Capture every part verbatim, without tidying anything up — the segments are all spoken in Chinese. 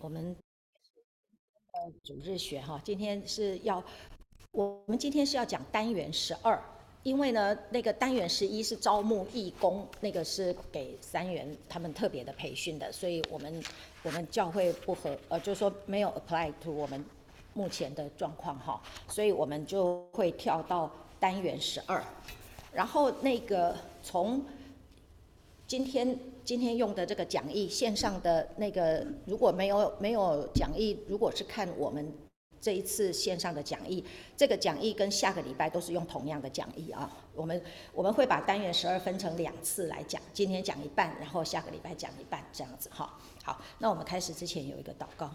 我们呃主日学哈，今天是要我们今天是要讲单元十二，因为呢，那个单元十一是招募义工，那个是给三元他们特别的培训的，所以我们我们教会不合，呃，就是说没有 apply to 我们目前的状况哈，所以我们就会跳到单元十二，然后那个从今天今天用的这个讲义线上的那个，如果没有没有讲义，如果是看我们这一次线上的讲义，这个讲义跟下个礼拜都是用同样的讲义啊。我们我们会把单元十二分成两次来讲，今天讲一半，然后下个礼拜讲一半，这样子哈。好，那我们开始之前有一个祷告。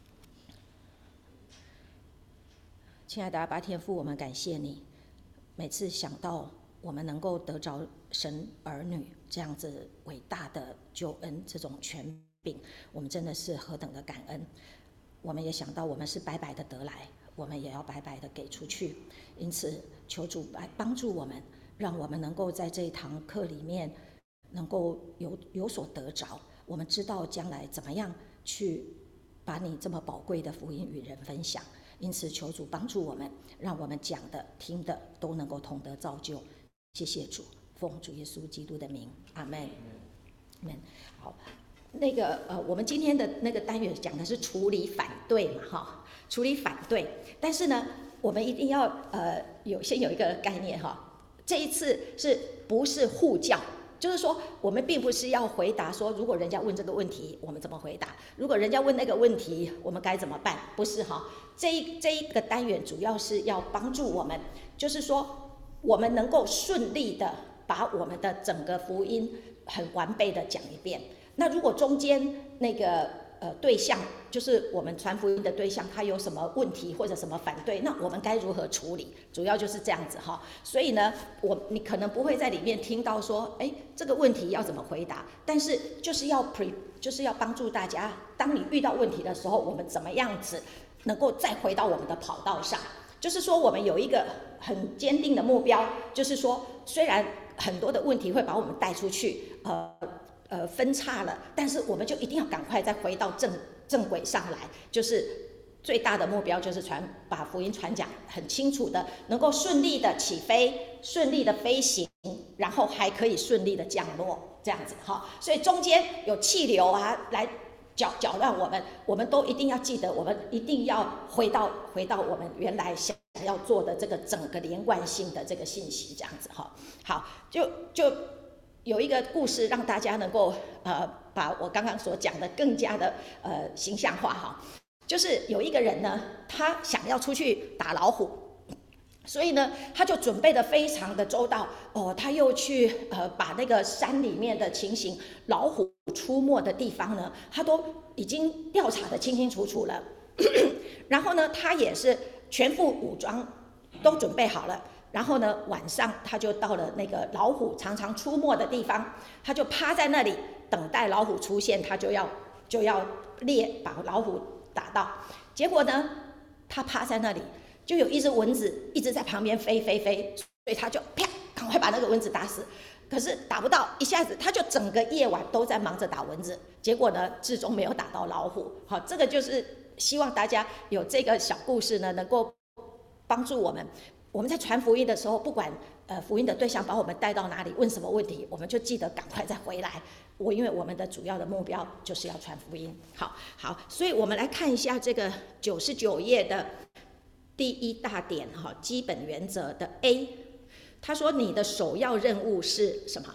亲爱的阿爸天父，我们感谢你，每次想到我们能够得着神儿女这样子伟大的救恩，这种权柄，我们真的是何等的感恩。我们也想到我们是白白的得来，我们也要白白的给出去，因此求主来帮助我们，让我们能够在这一堂课里面能够有有所得着，我们知道将来怎么样去把你这么宝贵的福音与人分享。因此求主帮助我们，让我们讲的听的都能够同得造就。谢谢主，奉主耶稣基督的名，阿们。阿们。好，那个呃，我们今天的那个单元讲的是处理反对嘛，哈，处理反对。但是呢，我们一定要呃有先有一个概念哈，这一次是不是护教？就是说，我们并不是要回答说，如果人家问这个问题，我们怎么回答？如果人家问那个问题，我们该怎么办？不是哈，这一这一个单元主要是要帮助我们，就是说，我们能够顺利的把我们的整个福音很完备的讲一遍。那如果中间那个呃对象，就是我们传福音的对象，他有什么问题或者什么反对，那我们该如何处理？主要就是这样子哈。所以呢，我你可能不会在里面听到说，哎，这个问题要怎么回答？但是就是要 pre， 就是要帮助大家，当你遇到问题的时候，我们怎么样子能够再回到我们的跑道上？就是说，我们有一个很坚定的目标，就是说，虽然很多的问题会把我们带出去，呃。呃，分叉了，但是我们就一定要赶快再回到正正轨上来，就是最大的目标就是传把福音传讲很清楚的，能够顺利的起飞，顺利的飞行，然后还可以顺利的降落，这样子哈。所以中间有气流啊来搅搅乱我们，我们都一定要记得，我们一定要回到回到我们原来想要做的这个整个连贯性的这个信息，这样子哈。好，就就。有一个故事让大家能够呃把我刚刚所讲的更加的呃形象化哈，就是有一个人呢，他想要出去打老虎，所以呢他就准备的非常的周到哦，他又去呃把那个山里面的情形，老虎出没的地方呢，他都已经调查的清清楚楚了，然后呢他也是全副武装都准备好了。然后呢，晚上他就到了那个老虎常常出没的地方，他就趴在那里等待老虎出现，他就要就要猎把老虎打到。结果呢，他趴在那里，就有一只蚊子一直在旁边飞飞飞，所以他就啪，赶快把那个蚊子打死。可是打不到，一下子他就整个夜晚都在忙着打蚊子，结果呢，至终没有打到老虎。好，这个就是希望大家有这个小故事呢，能够帮助我们。我们在传福音的时候，不管呃福音的对象把我们带到哪里，问什么问题，我们就记得赶快再回来。我因为我们的主要的目标就是要传福音。好，好，所以我们来看一下这个九十九页的第一大点哈，基本原则的 A。他说你的首要任务是什么？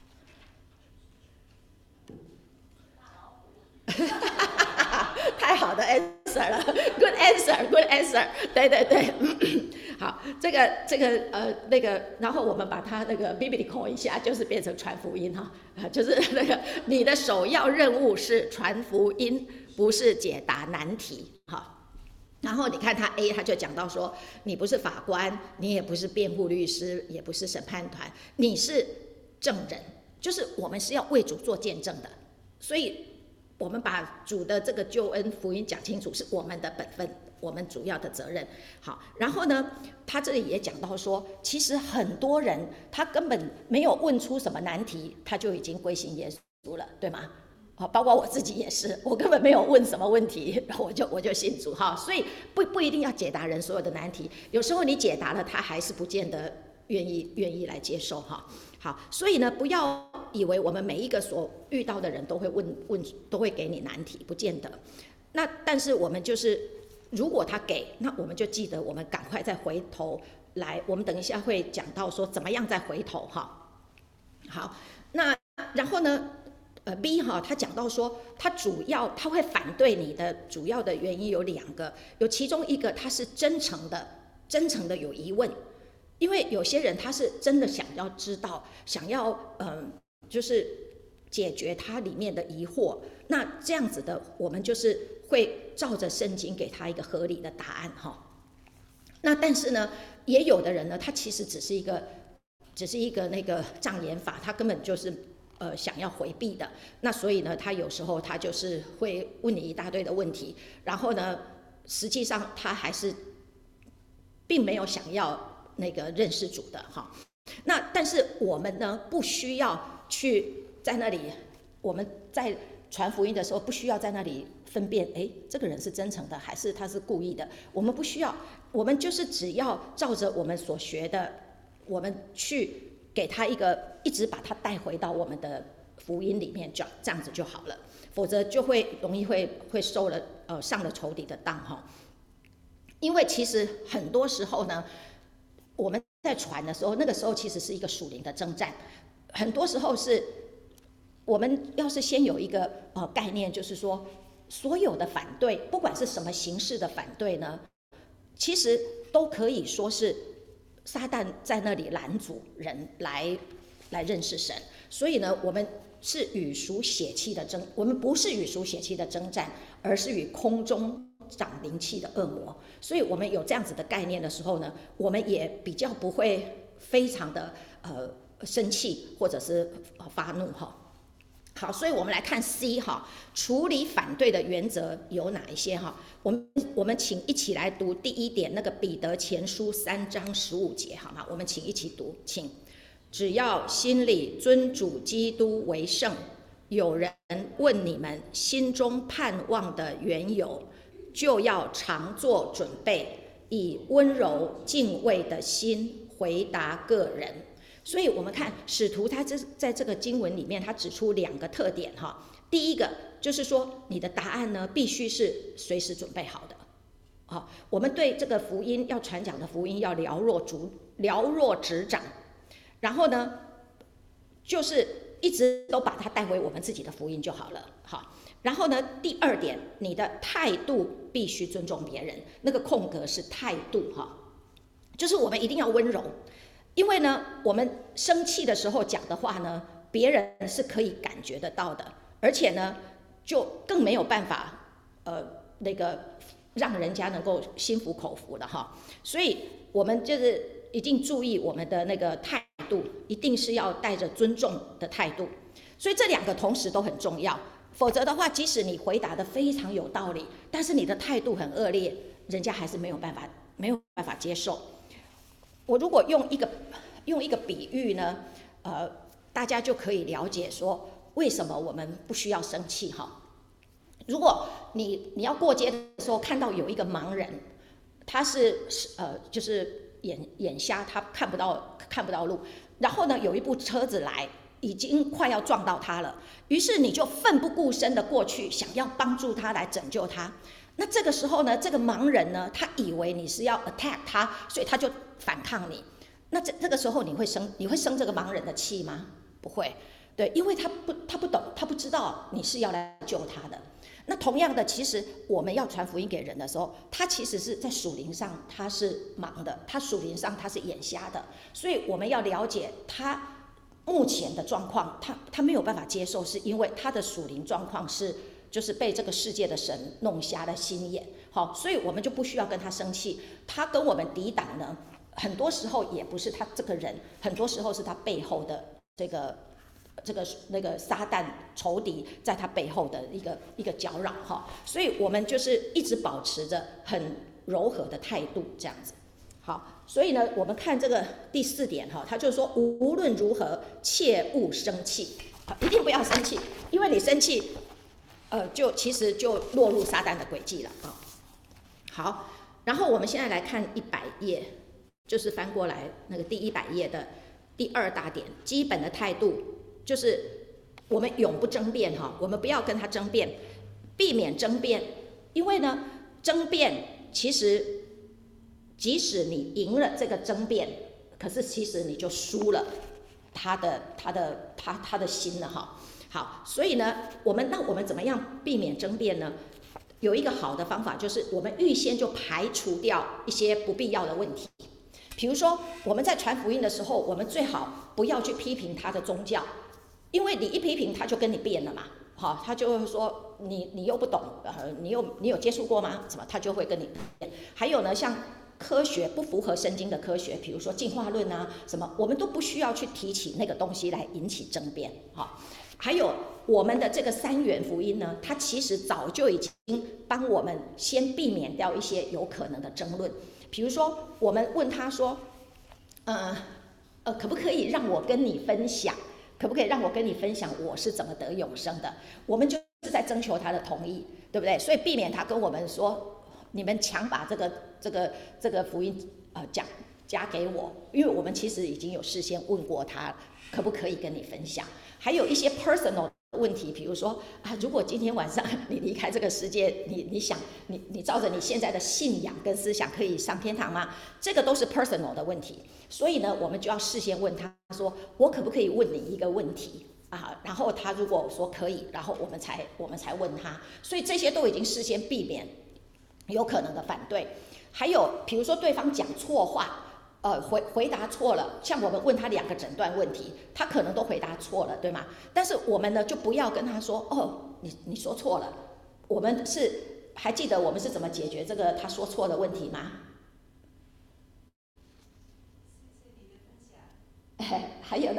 太好的 answer 了 ，good answer，good answer， 对对对，好，这个这个呃那个，然后我们把它那个 biblical 一下，就是变成传福音哈，就是那个你的首要任务是传福音，不是解答难题哈。然后你看他 A， 他就讲到说，你不是法官，你也不是辩护律师，也不是审判团，你是证人，就是我们是要为主做见证的，所以。我们把主的这个救恩福音讲清楚，是我们的本分，我们主要的责任。好，然后呢，他这里也讲到说，其实很多人他根本没有问出什么难题，他就已经归信耶稣了，对吗？ 好，包括我自己也是，我根本没有问什么问题，然后我就我就信主哈。所以不不一定要解答人所有的难题，有时候你解答了，他还是不见得愿意愿意来接受哈。好，所以呢，不要以为我们每一个所遇到的人都会问问都会给你难题，不见得。那但是我们就是，如果他给，那我们就记得我们赶快再回头来。我们等一下会讲到说怎么样再回头哈。好，那然后呢？呃 ，B 哈，他讲到说，他主要他会反对你的主要的原因有两个，有其中一个他是真诚的，真诚的有疑问，因为有些人他是真的想要知道，想要嗯、呃，就是解决他里面的疑惑，那这样子的，我们就是会照着圣经给他一个合理的答案哈。那但是呢，也有的人呢，他其实只是一个，只是一个那个障眼法，他根本就是。呃，想要回避的，那所以呢，他有时候他就是会问你一大堆的问题，然后呢，实际上他还是并没有想要那个认识主的哈。那但是我们呢，不需要去在那里，我们在传福音的时候，不需要在那里分辨，哎，这个人是真诚的还是他是故意的，我们不需要，我们就是只要照着我们所学的，我们去。给他一个，一直把他带回到我们的福音里面，就这样子就好了，否则就会容易会会受了呃上了仇敌的当哈。因为其实很多时候呢，我们在传的时候，那个时候其实是一个属灵的征战，很多时候是我们要是先有一个呃概念，就是说所有的反对，不管是什么形式的反对呢，其实都可以说是。撒旦在那里拦阻人来来认识神，所以呢，我们是与属血气的争，我们不是与属血气的征战，而是与空中长灵气的恶魔。所以我们有这样子的概念的时候呢，我们也比较不会非常的呃生气或者是发怒哈。好，所以我们来看 C 哈，处理反对的原则有哪一些哈？我们我们请一起来读第一点，那个彼得前书三章十五节，好吗？我们请一起读，请。只要心里尊主基督为圣，有人问你们心中盼望的缘由，就要常做准备，以温柔敬畏的心回答个人。所以我们看使徒他这在这个经文里面，他指出两个特点哈。第一个就是说，你的答案呢必须是随时准备好的。好，我们对这个福音要传讲的福音要了若足了若指掌，然后呢，就是一直都把它带回我们自己的福音就好了。好，然后呢，第二点，你的态度必须尊重别人，那个空格是态度哈，就是我们一定要温柔。因为呢，我们生气的时候讲的话呢，别人是可以感觉得到的，而且呢，就更没有办法，呃，那个让人家能够心服口服的哈。所以，我们就是一定注意我们的那个态度，一定是要带着尊重的态度。所以这两个同时都很重要，否则的话，即使你回答的非常有道理，但是你的态度很恶劣，人家还是没有办法没有办法接受。我如果用一个用一个比喻呢，呃，大家就可以了解说为什么我们不需要生气哈。如果你你要过街的时候看到有一个盲人，他是呃就是眼眼瞎，他看不到看不到路，然后呢有一部车子来，已经快要撞到他了，于是你就奋不顾身的过去，想要帮助他来拯救他。那这个时候呢，这个盲人呢，他以为你是要 attack 他，所以他就反抗你。那这这个时候你会生你会生这个盲人的气吗？不会，对，因为他不他不懂，他不知道你是要来救他的。那同样的，其实我们要传福音给人的时候，他其实是在属灵上他是盲的，他属灵上他是眼瞎的，所以我们要了解他目前的状况，他他没有办法接受，是因为他的属灵状况是。就是被这个世界的神弄瞎了心眼，好，所以我们就不需要跟他生气。他跟我们抵挡呢，很多时候也不是他这个人，很多时候是他背后的这个这个那个撒旦仇敌在他背后的一个一个搅扰哈。所以我们就是一直保持着很柔和的态度这样子。好，所以呢，我们看这个第四点哈，他就说无论如何切勿生气，一定不要生气，因为你生气。 呃，就其实就落入撒旦的轨迹了啊。好，然后我们现在来看一百页，就是翻过来那个第一百页的第二大点，基本的态度就是我们永不争辩哈，我们不要跟他争辩，避免争辩，因为呢，争辩其实即使你赢了这个争辩，可是其实你就输了他的他的他他的心了哈。好，所以呢，我们那我们怎么样避免争辩呢？有一个好的方法，就是我们预先就排除掉一些不必要的问题。比如说，我们在传福音的时候，我们最好不要去批评他的宗教，因为你一批评他就跟你辩了嘛，好，他就会说你你又不懂，呃，你有你有接触过吗？什么，他就会跟你辩。还有呢，像科学不符合圣经的科学，比如说进化论啊，什么，我们都不需要去提起那个东西来引起争辩，好。还有我们的这个三元福音呢，它其实早就已经帮我们先避免掉一些有可能的争论。比如说，我们问他说，呃呃，可不可以让我跟你分享？可不可以让我跟你分享我是怎么得永生的？我们就是在征求他的同意，对不对？所以避免他跟我们说，你们强把这个这个这个福音呃讲加给我，因为我们其实已经有事先问过他，可不可以跟你分享？还有一些 personal 的问题，比如说啊，如果今天晚上你离开这个世界，你你想你你照着你现在的信仰跟思想可以上天堂吗？这个都是 personal 的问题，所以呢，我们就要事先问他说，我可不可以问你一个问题啊？然后他如果说可以，然后我们才我们才问他，所以这些都已经事先避免有可能的反对。还有比如说对方讲错话。呃，回回答错了，像我们问他两个诊断问题，他可能都回答错了，对吗？但是我们呢，就不要跟他说，哦，你你说错了。我们是还记得我们是怎么解决这个他说错的问题吗？哎，还有呢，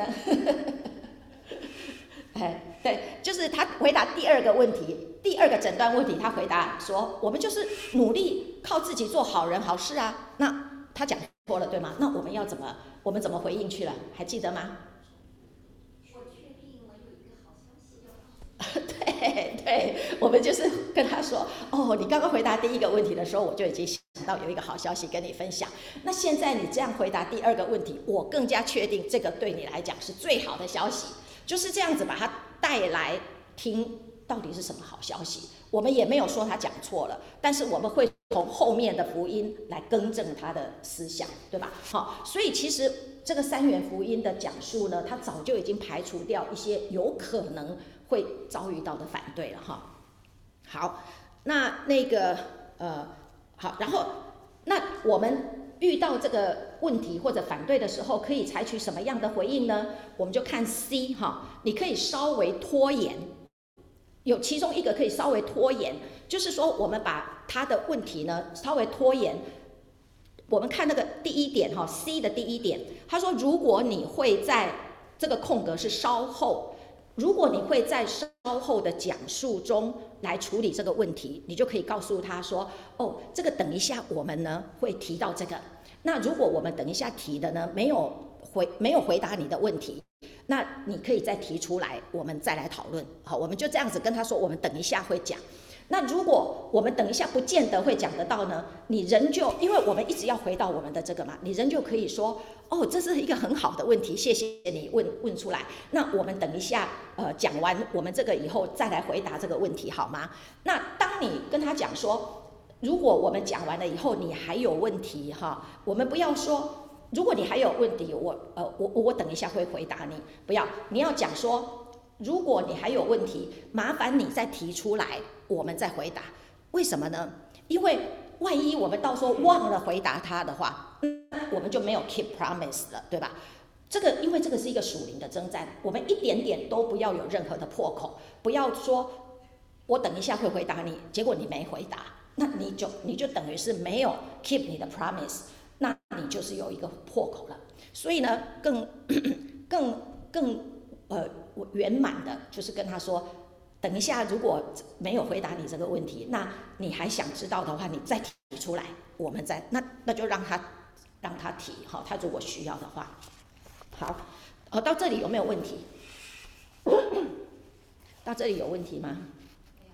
哎，对，就是他回答第二个问题，第二个诊断问题，他回答说，我们就是努力靠自己做好人好事啊。那他讲错了，对吗？那我们要怎么，我们怎么回应去了？还记得吗？ 我确定我有一个好消息要告诉你。对对，我们就是跟他说，哦，你刚刚回答第一个问题的时候，我就已经想到有一个好消息跟你分享。那现在你这样回答第二个问题，我更加确定这个对你来讲是最好的消息。就是这样子把它带来听，到底是什么好消息？我们也没有说他讲错了，但是我们会从后面的福音来更正他的思想，对吧？好，所以其实这个三元福音的讲述呢，它早就已经排除掉一些有可能会遭遇到的反对了哈。好，那那个呃，好，然后那我们遇到这个问题或者反对的时候，可以采取什么样的回应呢？我们就看 C 哈，你可以稍微拖延。有其中一个可以稍微拖延，就是说我们把他的问题呢稍微拖延。我们看那个第一点哈 ，C 的第一点，他说如果你会在这个空格是稍后，如果你会在稍后的讲述中来处理这个问题，你就可以告诉他说，哦，这个等一下我们呢会提到这个。那如果我们等一下提的呢没有回没有回答你的问题。那你可以再提出来，我们再来讨论。好，我们就这样子跟他说，我们等一下会讲。那如果我们等一下不见得会讲得到呢，你仍旧，因为我们一直要回到我们的这个嘛，你仍旧可以说，哦，这是一个很好的问题，谢谢你问问出来。那我们等一下，呃，讲完我们这个以后再来回答这个问题，好吗？那当你跟他讲说，如果我们讲完了以后你还有问题哈，我们不要说。如果你还有问题，我呃我我等一下会回答你。不要，你要讲说，如果你还有问题，麻烦你再提出来，我们再回答。为什么呢？因为万一我们到时候忘了回答他的话，那我们就没有 keep promise 了，对吧？这个因为这个是一个属灵的征战，我们一点点都不要有任何的破口，不要说我等一下会回答你，结果你没回答，那你就你就等于是没有 keep 你的 promise。那你就是有一个破口了，所以呢，更更更呃圆满的，就是跟他说，等一下如果没有回答你这个问题，那你还想知道的话，你再提出来，我们再那那就让他让他提哈，他如果需要的话，好，哦，到这里有没有问题？到这里有问题吗？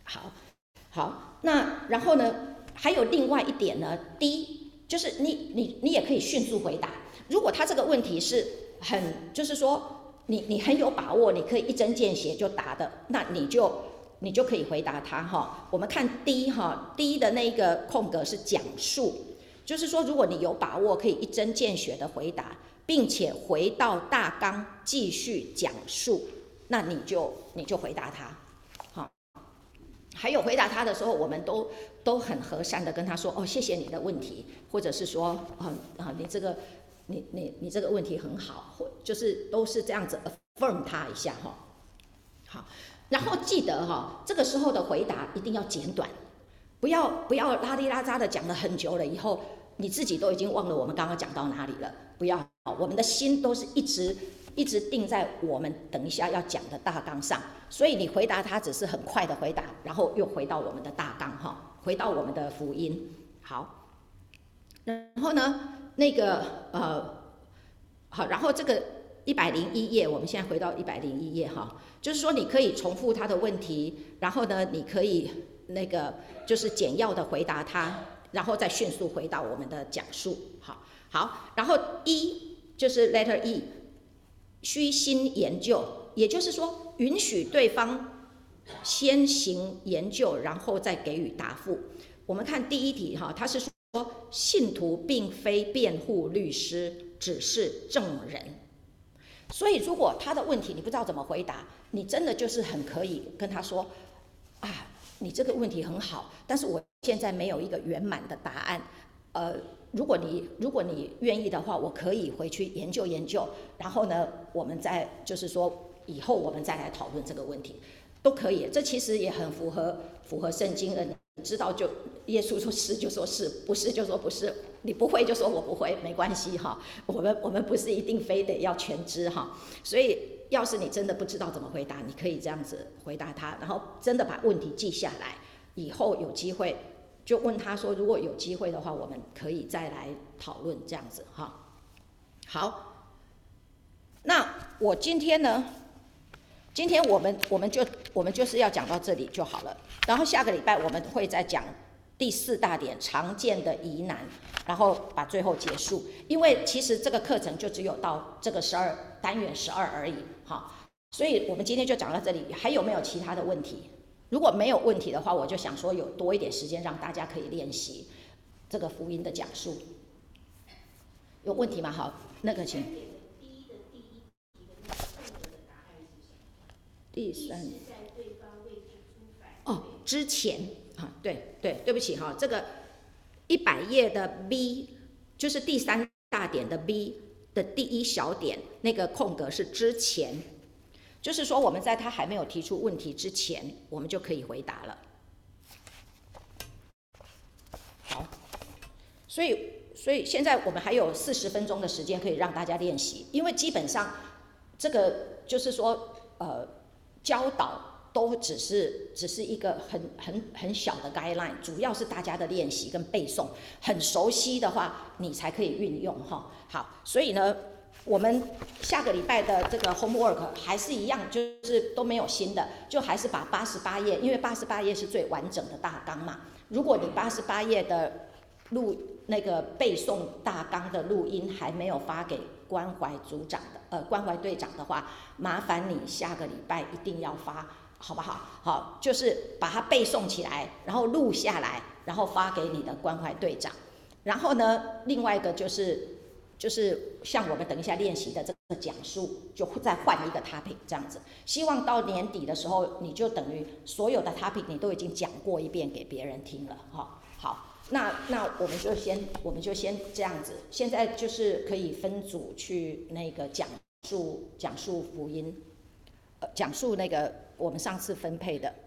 好，好，那然后呢，还有另外一点呢，第一就是你你你也可以迅速回答。如果他这个问题是很就是说你你很有把握，你可以一针见血就答的，那你就你就可以回答他哈。我们看 D 哈 ，D 的那个空格是讲述，就是说如果你有把握可以一针见血的回答，并且回到大纲继续讲述，那你就你就回答他。还有回答他的时候，我们都都很和善的跟他说：“哦，谢谢你的问题，或者是说，啊啊，你这个，你你你这个问题很好，或就是都是这样子 affirm 他一下哈。好，然后记得哈，这个时候的回答一定要简短，不要不要拉里拉扎的讲了很久了以后，你自己都已经忘了我们刚刚讲到哪里了。不要，我们的心都是一直。”一直定在我们等一下要讲的大纲上，所以你回答他只是很快的回答，然后又回到我们的大纲哈，回到我们的福音。好，然后呢，那个呃，好，然后这个一百零一页，我们现在回到一百零一页哈，就是说你可以重复他的问题，然后呢，你可以那个就是简要的回答他，然后再迅速回到我们的讲述。好，好，然后一就是 letter E。虚心研究，也就是说，允许对方先行研究，然后再给予答复。我们看第一题哈，他是说信徒并非辩护律师，只是证人。所以，如果他的问题你不知道怎么回答，你真的就是很可以跟他说啊，你这个问题很好，但是我现在没有一个圆满的答案，呃。如果你如果你愿意的话，我可以回去研究研究，然后呢，我们再就是说以后我们再来讨论这个问题，都可以。这其实也很符合符合圣经的，你知道就耶稣说是就说是，不是就说不是，你不会就说我不会，没关系哈。我们我们不是一定非得要全知哈，所以要是你真的不知道怎么回答，你可以这样子回答他，然后真的把问题记下来，以后有机会。就问他说，如果有机会的话，我们可以再来讨论这样子哈。好，那我今天呢，今天我们我们就我们就是要讲到这里就好了。然后下个礼拜我们会再讲第四大点常见的疑难，然后把最后结束。因为其实这个课程就只有到这个十二单元十二而已，哈。所以我们今天就讲到这里，还有没有其他的问题？如果没有问题的话，我就想说有多一点时间让大家可以练习这个福音的讲述。有问题吗？好，那个请。第三。哦，之前啊，对对，对不起哈，这个一百页的 B 就是第三大点的 B 的第一小点，那个空格是之前。就是说，我们在他还没有提出问题之前，我们就可以回答了。好，所以，所以现在我们还有四十分钟的时间可以让大家练习，因为基本上这个就是说，呃，教导都只是只是一个很很很小的 guideline， 主要是大家的练习跟背诵，很熟悉的话，你才可以运用哈。好，所以呢。我们下个礼拜的这个 homework 还是一样，就是都没有新的，就还是把八十八页，因为八十八页是最完整的大纲嘛。如果你八十八页的录那个背诵大纲的录音还没有发给关怀组长的呃关怀队长的话，麻烦你下个礼拜一定要发，好不好？好，就是把它背诵起来，然后录下来，然后发给你的关怀队长。然后呢，另外一个就是。就是像我们等一下练习的这个讲述，就再换一个 topic 这样子。希望到年底的时候，你就等于所有的 topic 你都已经讲过一遍给别人听了哈。好，那那我们就先我们就先这样子。现在就是可以分组去那个讲述讲述福音，呃，讲述那个我们上次分配的。